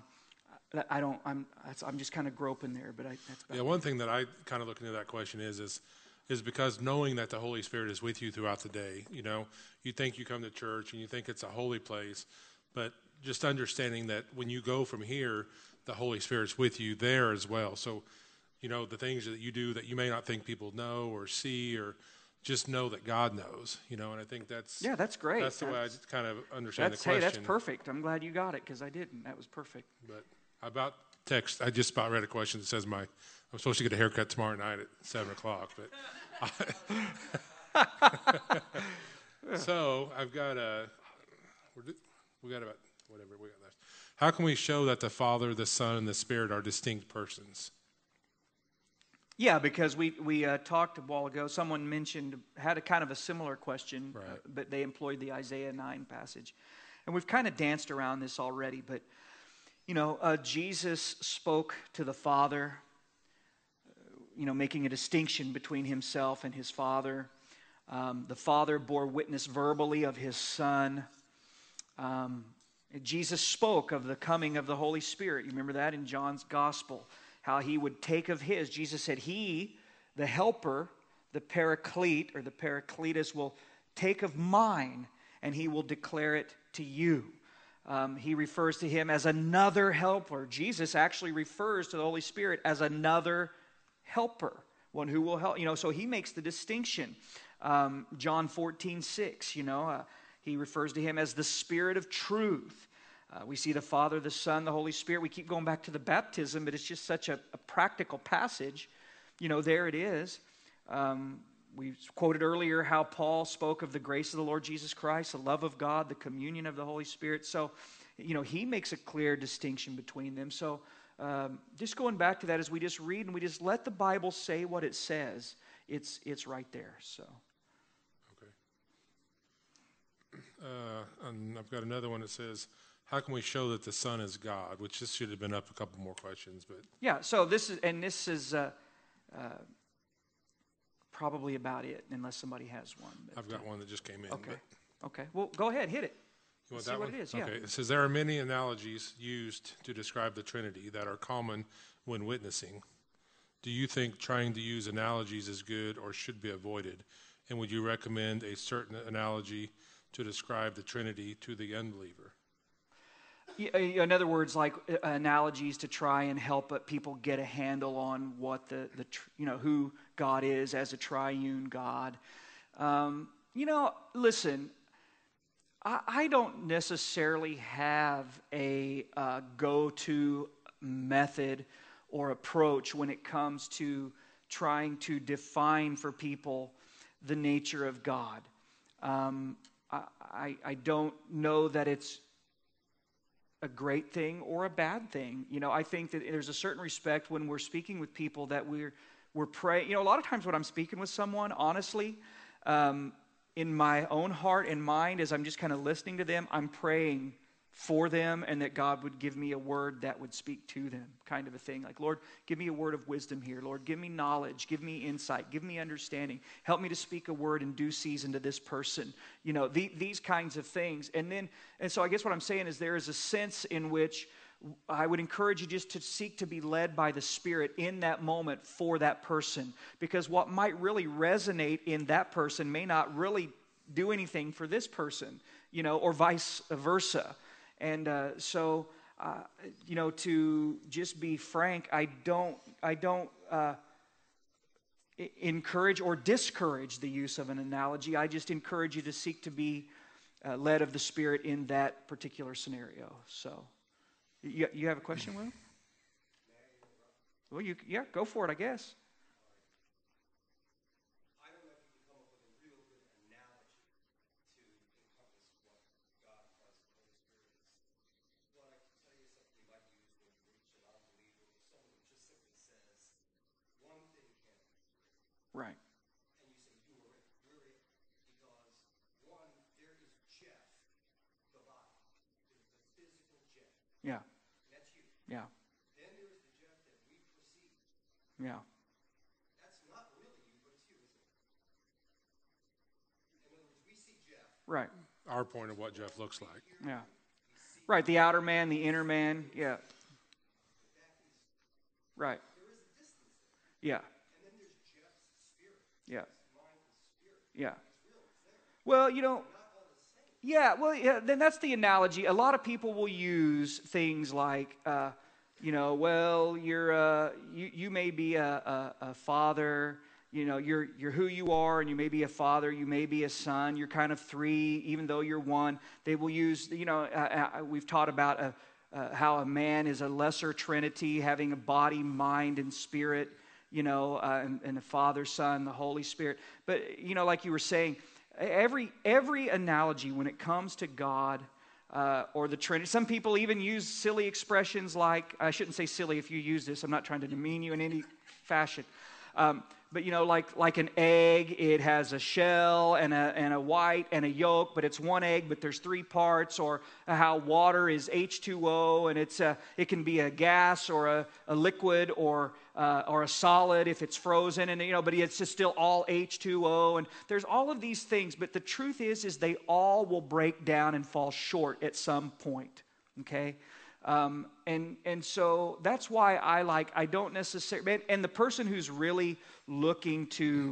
I'm just kind of groping there, but that's about one thing that I kind of look into that question is because knowing that the Holy Spirit is with you throughout the day. You think you come to church and you think it's a holy place, but just understanding that when you go from here, the Holy Spirit's with you there as well. So, the things that you do that you may not think people know or see, or just know that God knows, and I think that's great. That's the way I kind of understand the question. Hey, that's perfect. I'm glad you got it because I didn't. That was perfect. But about text, I just about read a question that says I'm supposed to get a haircut tomorrow night at 7:00, but so I've got we got about whatever we got left. How can we show that the Father, the Son, and the Spirit are distinct persons? Yeah, because we talked a while ago. Someone had a kind of a similar question, right. But they employed the Isaiah 9 passage. And we've kind of danced around this already, but, Jesus spoke to the Father, making a distinction between himself and his Father. The Father bore witness verbally of his Son. Jesus spoke of the coming of the Holy Spirit. You remember that in John's Gospel, how he would take of his. Jesus said, he, the helper, the paraclete, or the paracletus, will take of mine, and he will declare it to you. He refers to him as another helper. Jesus actually refers to the Holy Spirit as another helper, one who will help. So he makes the distinction. John 14:6, he refers to him as the Spirit of truth. We see the Father, the Son, the Holy Spirit. We keep going back to the baptism, but it's just such a practical passage. There it is. We quoted earlier how Paul spoke of the grace of the Lord Jesus Christ, the love of God, the communion of the Holy Spirit. So, he makes a clear distinction between them. So, just going back to that, as we just read and we just let the Bible say what it says, it's right there. So, okay. And I've got another one that says, how can we show that the Son is God? Which this should have been up a couple more questions, but yeah. So this is probably about it, unless somebody has one. But, I've got one that just came in. Okay. Okay. Well, go ahead, hit it. You want See that what one? it is. Yeah. Okay. It says there are many analogies used to describe the Trinity that are common when witnessing. Do you think trying to use analogies is good or should be avoided? And would you recommend a certain analogy to describe the Trinity to the unbeliever? In other words, like analogies to try and help people get a handle on what who God is as a triune God. Listen, I don't necessarily have a go-to method or approach when it comes to trying to define for people the nature of God. I don't know that it's a great thing or a bad thing. I think that there's a certain respect when we're speaking with people that we're praying. A lot of times when I'm speaking with someone, honestly, in my own heart and mind, as I'm just kind of listening to them, I'm praying for them and that God would give me a word that would speak to them, kind of a thing. Like, Lord, give me a word of wisdom here. Lord, give me knowledge, give me insight, give me understanding. Help me to speak a word in due season to this person. These kinds of things. And so I guess what I'm saying is there is a sense in which I would encourage you just to seek to be led by the Spirit in that moment for that person. Because what might really resonate in that person may not really do anything for this person, or vice versa. And so, to just be frank, I don't encourage or discourage the use of an analogy. I just encourage you to seek to be led of the Spirit in that particular scenario. So, you have a question, Will? Well, go for it, I guess. Right. And you say, you're it. Because, one, there is Jeff, the body. There's the physical Jeff. Yeah. That's you. Yeah. Then there's the Jeff that we perceive. Yeah. That's not really you, but it's you, isn't it? In other words, we see Jeff. Right. Our point of what Jeff looks like. Yeah. Right, the outer man, the inner man. Yeah. Right. There is a distance there. Yeah. And then there's Jeff's spirit. Yeah. Mind and spirit. Yeah. It's real, it's there. Well, Not all the same. yeah, well, yeah, then that's the analogy. A lot of people will use things like, well, you may be a father, you're who you are, and you may be a father, you may be a son, you're kind of three, even though you're one. They will use, we've taught about how a man is a lesser trinity, having a body, mind, and spirit, and the Father, Son, the Holy Spirit. But, like you were saying, every analogy when it comes to God or the Trinity, some people even use silly expressions like, I shouldn't say silly if you use this, I'm not trying to demean you in any fashion. But like an egg, it has a shell and a white and a yolk, but it's one egg, but there's three parts. Or how water is H2O, and it can be a gas or a liquid or a solid if it's frozen, and but it's just still all H2O. And there's all of these things, but the truth is they all will break down and fall short at some point. Okay. And so that's why I don't necessarily, and the person who's really looking to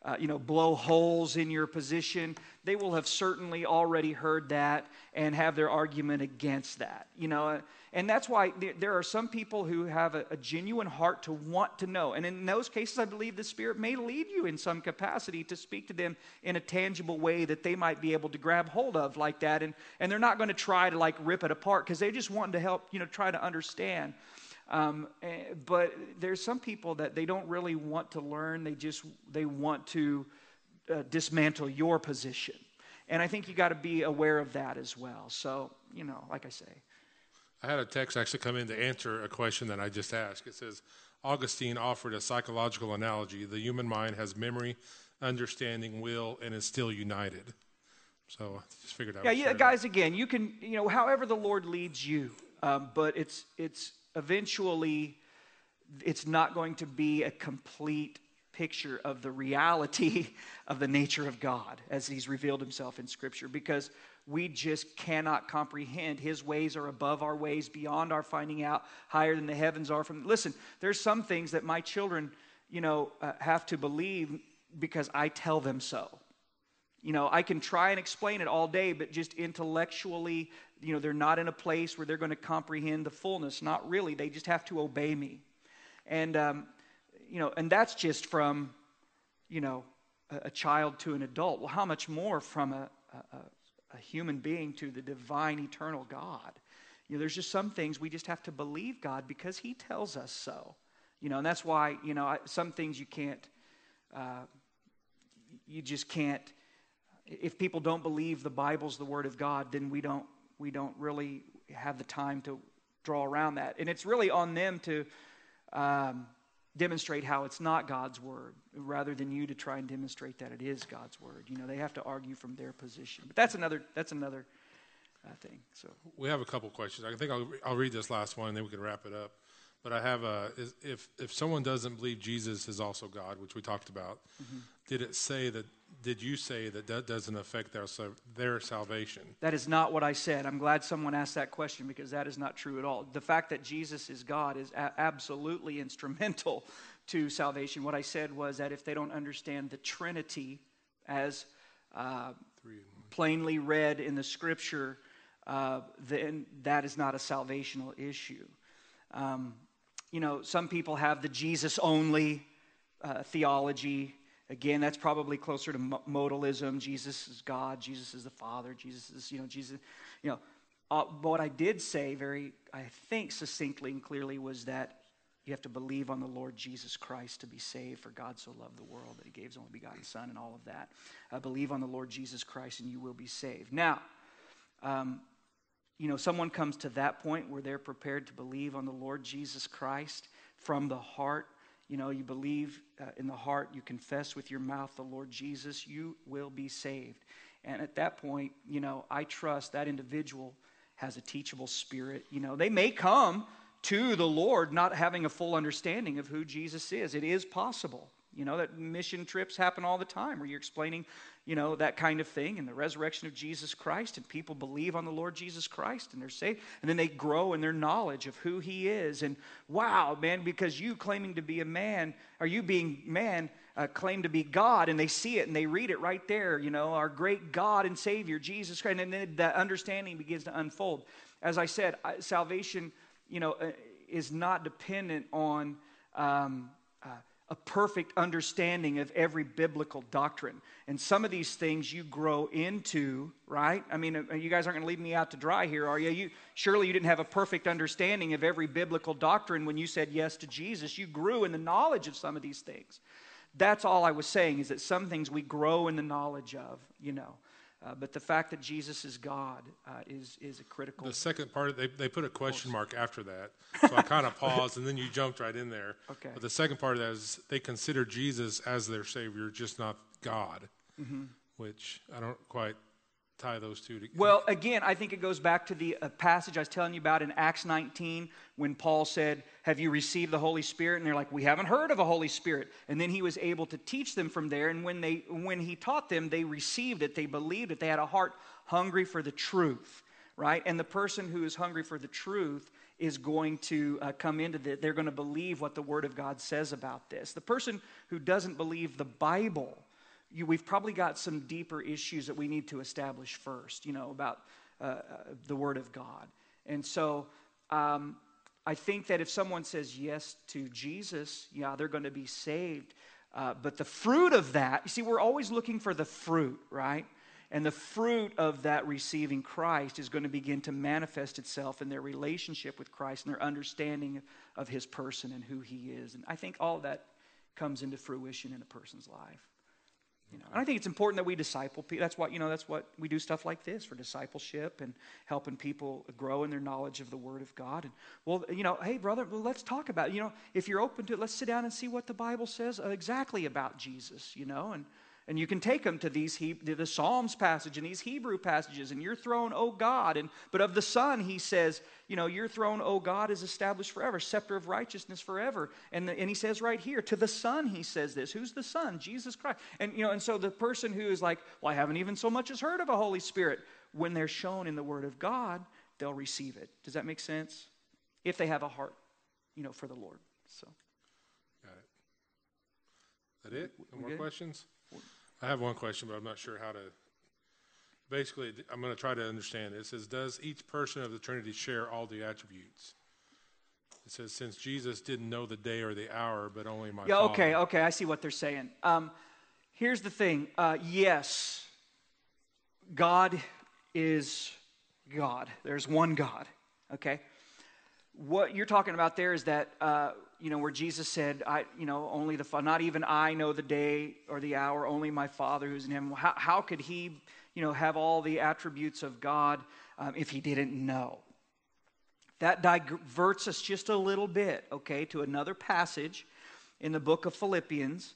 blow holes in your position. They will have certainly already heard that and have their argument against that. And that's why there are some people who have a genuine heart to want to know. And in those cases, I believe the Spirit may lead you in some capacity to speak to them in a tangible way that they might be able to grab hold of like that. And they're not going to try to like rip it apart because they just want to help, try to understand. But there's some people that they don't really want to learn. They want to dismantle your position. And I think you got to be aware of that as well. So, like I say. I had a text actually come in to answer a question that I just asked. It says, Augustine offered a psychological analogy. The human mind has memory, understanding, will, and is still united. So I just figured out. Yeah, guys, again, you can, however the Lord leads you, but it's eventually, it's not going to be a complete picture of the reality of the nature of God as he's revealed himself in Scripture, because we just cannot comprehend. His ways are above our ways, beyond our finding out, higher than the heavens are from. Listen, there's some things that my children, have to believe because I tell them so. I can try and explain it all day, but just intellectually, they're not in a place where they're going to comprehend the fullness. Not really. They just have to obey me. And, and that's just from, a child to an adult. Well, how much more from a human being to the divine, eternal God? There's just some things we just have to believe God because he tells us so. And that's why, some things you can't, you just can't. If people don't believe the Bible's the Word of God, then we don't really have the time to draw around that. And it's really on them to demonstrate how it's not God's Word, rather than you to try and demonstrate that it is God's Word. They have to argue from their position. But that's another thing. So we have a couple questions. I think I'll read this last one, and then we can wrap it up. But I have if someone doesn't believe Jesus is also God, which we talked about, did you say that doesn't affect their salvation? That is not what I said. I'm glad someone asked that question, because that is not true at all. The fact that Jesus is God is absolutely instrumental to salvation. What I said was that if they don't understand the Trinity as plainly read in the Scripture, then that is not a salvational issue. Some people have the Jesus-only theology. Again, that's probably closer to modalism. Jesus is God. Jesus is the Father. Jesus is, Jesus. What I did say I think succinctly and clearly was that you have to believe on the Lord Jesus Christ to be saved. For God so loved the world that he gave his only begotten Son, and all of that. Believe on the Lord Jesus Christ and you will be saved. Now, someone comes to that point where they're prepared to believe on the Lord Jesus Christ from the heart. You believe in the heart, you confess with your mouth the Lord Jesus, you will be saved. And at that point, I trust that individual has a teachable spirit. They may come to the Lord not having a full understanding of who Jesus is. It is possible. That mission trips happen all the time where you're explaining, that kind of thing, and the resurrection of Jesus Christ, and people believe on the Lord Jesus Christ, and they're saved, and then they grow in their knowledge of who he is. And wow, man, because you claiming to be a man, or you being man, claim to be God, and they see it and they read it right there, our great God and Savior, Jesus Christ, and then that understanding begins to unfold. As I said, salvation, is not dependent on a perfect understanding of every biblical doctrine. And some of these things you grow into, right? I mean, you guys aren't going to leave me out to dry here, are you? Surely you didn't have a perfect understanding of every biblical doctrine when you said yes to Jesus. You grew in the knowledge of some of these things. That's all I was saying, is that some things we grow in the knowledge of, but the fact that Jesus is God is a critical. The second part, they put a question mark after that. So I kind of paused, and then you jumped right in there. Okay. But the second part of that is they consider Jesus as their Savior, just not God, which I don't quite tie those two together. Well, again, I think it goes back to the passage I was telling you about in Acts 19 when Paul said, have you received the Holy Spirit? And they're like, we haven't heard of a Holy Spirit. And then he was able to teach them from there. And when he taught them, they received it. They believed it. They had a heart hungry for the truth, right? And the person who is hungry for the truth is going to come into that. They're going to believe what the Word of God says about this. The person who doesn't believe the Bible, we've probably got some deeper issues that we need to establish first, about the Word of God. And so I think that if someone says yes to Jesus, they're going to be saved. But the fruit of that, you see, we're always looking for the fruit, right? And the fruit of that receiving Christ is going to begin to manifest itself in their relationship with Christ and their understanding of His person and who He is. And I think all of that comes into fruition in a person's life. And I think it's important that we disciple people. That's what we do stuff like this for discipleship and helping people grow in their knowledge of the Word of God. And hey brother, let's talk about it. If you're open to it, let's sit down and see what the Bible says exactly about Jesus. And you can take them to the Psalms passage and these Hebrew passages, and your throne, O God. But of the Son, He says, your throne, O God, is established forever, scepter of righteousness forever. And He says right here, to the Son, He says this. Who's the Son? Jesus Christ. And so the person who is like, well, I haven't even so much as heard of a Holy Spirit, when they're shown in the Word of God, they'll receive it. Does that make sense? If they have a heart, for the Lord. So. Got it. Is that it? No more questions? I have one question, but I'm not sure how to. Basically, I'm going to try to understand it. It says, does each person of the Trinity share all the attributes? It says, since Jesus didn't know the day or the hour, but only my Father. Okay, I see what they're saying. Here's the thing. Yes, God is God. There's one God, okay? What you're talking about there is that, where Jesus said, only the Father, not even I know the day or the hour, only my Father who's in heaven. How could He, have all the attributes of God if He didn't know? That diverts us just a little bit, okay, to another passage in the book of Philippians,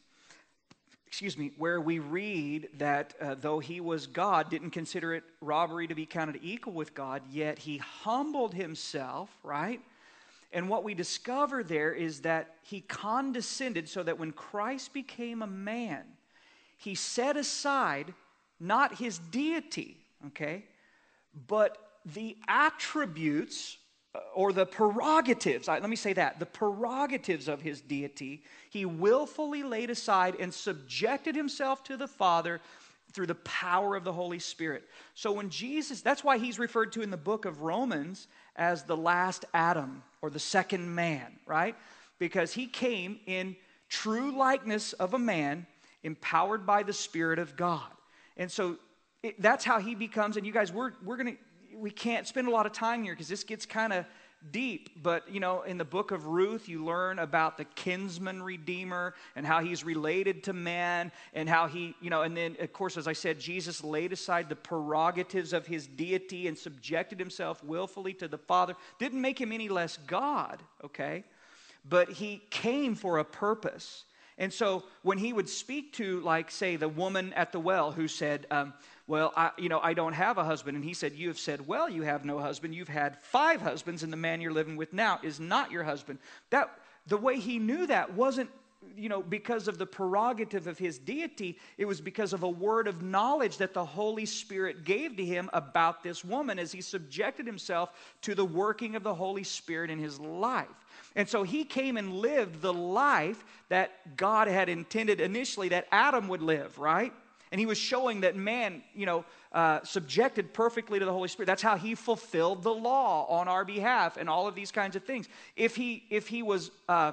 where we read that though He was God, didn't consider it robbery to be counted equal with God, yet He humbled Himself, right? And what we discover there is that He condescended, so that when Christ became a man, He set aside not His deity, okay, but the attributes or the prerogatives, let me say that, the prerogatives of His deity, He willfully laid aside and subjected Himself to the Father through the power of the Holy Spirit. So when Jesus, that's why He's referred to in the book of Romans as the last Adam or the second man, right? Because He came in true likeness of a man, empowered by the Spirit of God. And so that's how He becomes, and you guys, we can't spend a lot of time here because this gets kind of deep, but in the book of Ruth, you learn about the kinsman redeemer and how he's related to man, and how he, and then of course, as I said, Jesus laid aside the prerogatives of His deity and subjected Himself willfully to the Father. Didn't make Him any less God, okay? But He came for a purpose. And so when He would speak to, like, say, the woman at the well who said, well, I don't have a husband. And He said, you have said, well, you have no husband. You've had 5 husbands, and the man you're living with now is not your husband. The way He knew that wasn't, because of the prerogative of His deity. It was because of a word of knowledge that the Holy Spirit gave to Him about this woman as He subjected Himself to the working of the Holy Spirit in His life. And so He came and lived the life that God had intended initially that Adam would live, right? And He was showing that man, subjected perfectly to the Holy Spirit. That's how He fulfilled the law on our behalf and all of these kinds of things. If he was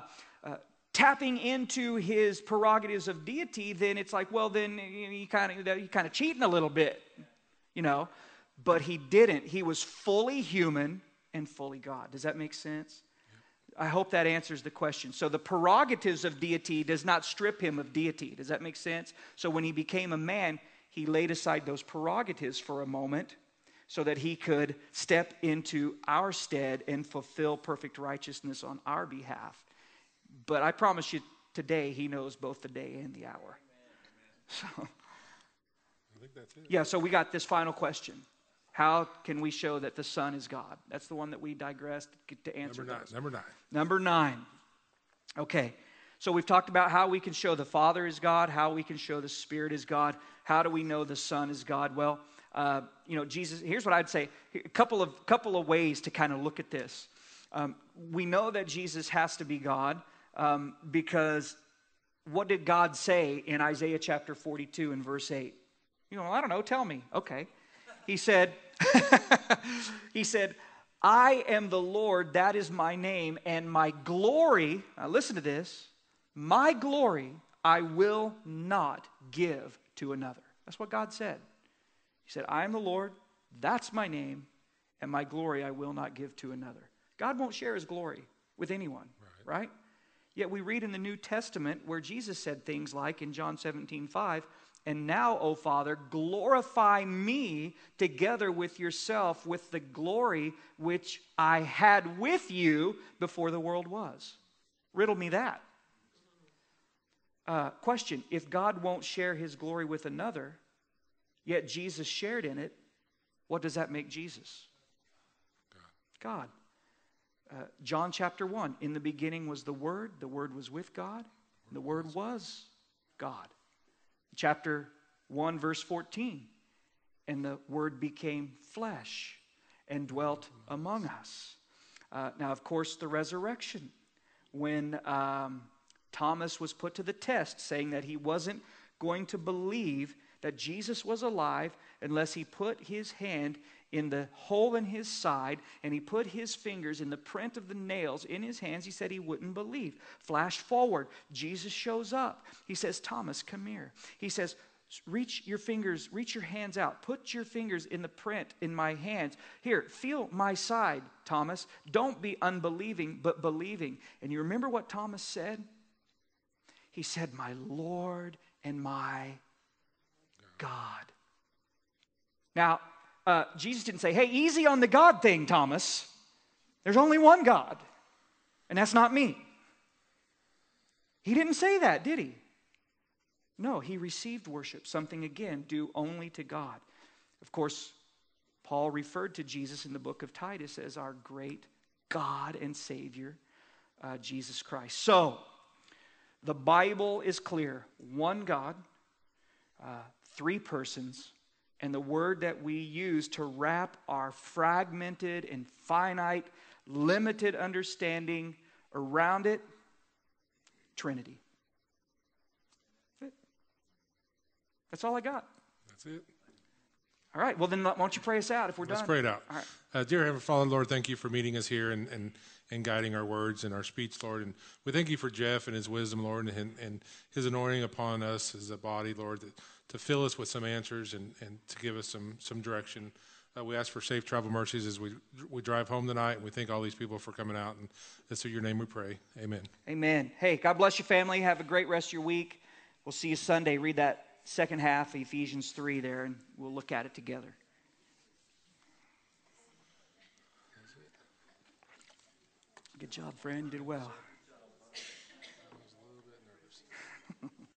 tapping into His prerogatives of deity, then it's like, well, then you kind of cheating a little bit, But He didn't. He was fully human and fully God. Does that make sense? I hope that answers the question. So the prerogatives of deity does not strip Him of deity. Does that make sense? So when He became a man, He laid aside those prerogatives for a moment so that He could step into our stead and fulfill perfect righteousness on our behalf. But I promise you, today He knows both the day and the hour. So, I think that's it. yeah, so we got this final question. How can we show that the Son is God? That's the one that we digressed to answer. Number 9. Okay, so we've talked about how we can show the Father is God, how we can show the Spirit is God. How do we know the Son is God? Well, Jesus, here's what I'd say. A couple of ways to kind of look at this. We know that Jesus has to be God because what did God say in Isaiah chapter 42 and verse 8? You know, I don't know, tell me. Okay. He said, he said, I am the Lord, that is my name, and my glory, now listen to this, my glory I will not give to another. That's what God said. He said, I am the Lord, that's my name, and my glory I will not give to another. God won't share his glory with anyone, right? Yet we read in the New Testament where Jesus said things like in John 17:5, and now, O Father, glorify me together with yourself with the glory which I had with you before the world was. Riddle me that. Question, if God won't share his glory with another, yet Jesus shared in it, what does that make Jesus? God. John chapter 1, in the beginning was the Word was with God, and the Word was God. Chapter 1, verse 14, and the Word became flesh and dwelt among us. Now, of course, the resurrection, when Thomas was put to the test, saying that he wasn't going to believe that Jesus was alive unless he put his hand in the hole in his side and he put his fingers in the print of the nails in his hands, he said he wouldn't believe. Flash forward, Jesus shows up. He says, Thomas, come here. He says, reach your hands out. Put your fingers in the print in my hands. Here, feel my side, Thomas. Don't be unbelieving, but believing. And you remember what Thomas said? He said, my Lord and my God. Now, Jesus didn't say, hey, easy on the God thing, Thomas. There's only one God, and that's not me. He didn't say that, did he? No, he received worship, something, again, due only to God. Of course, Paul referred to Jesus in the book of Titus as our great God and Savior, Jesus Christ. So, the Bible is clear. One God, three persons, and the word that we use to wrap our fragmented and finite, limited understanding around it, Trinity. That's all I got. That's it. All right, well then why don't you pray us out if we're done? Let's pray it out. All right. Dear Heavenly Father, Lord, thank you for meeting us here and guiding our words and our speech, Lord. And we thank you for Jeff and his wisdom, Lord, and his anointing upon us as a body, Lord, to fill us with some answers and to give us some direction. We ask for safe travel mercies as we drive home tonight, and we thank all these people for coming out. And it's through your name we pray. Amen. Amen. Hey, God bless you, family. Have a great rest of your week. We'll see you Sunday. Read that second half of Ephesians 3 there, and we'll look at it together. Good job, friend. You did well.